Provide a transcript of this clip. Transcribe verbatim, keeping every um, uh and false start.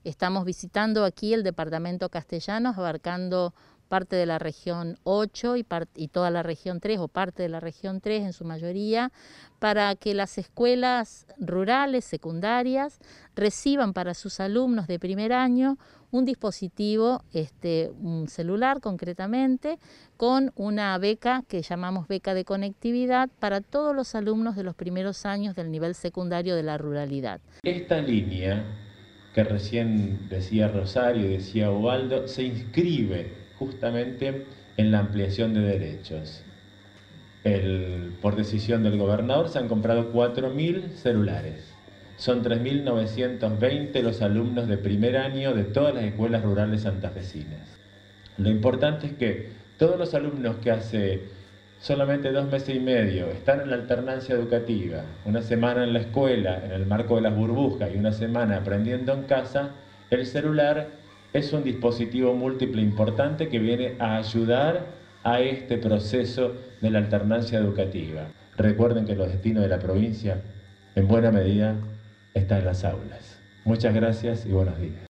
Estamos visitando aquí el departamento Castellanos, abarcando parte de la región ocho y, y toda la región tres o parte de la región tres en su mayoría, para que las escuelas rurales, secundarias, reciban para sus alumnos de primer año un dispositivo, este, un celular concretamente, con una beca que llamamos beca de conectividad para todos los alumnos de los primeros años del nivel secundario de la ruralidad. Esta línea que recién decía Rosario y decía Ubaldo, se inscribe justamente en la ampliación de derechos. El, por decisión del gobernador se han comprado cuatro mil celulares. Son tres mil novecientos veinte los alumnos de primer año de todas las escuelas rurales santafesinas. Lo importante es que todos los alumnos que hace solamente dos meses y medio están en la alternancia educativa, una semana en la escuela, en el marco de las burbujas, y una semana aprendiendo en casa, el celular es un dispositivo múltiple importante que viene a ayudar a este proceso de la alternancia educativa. Recuerden que los destinos de la provincia, en buena medida, están en las aulas. Muchas gracias y buenos días.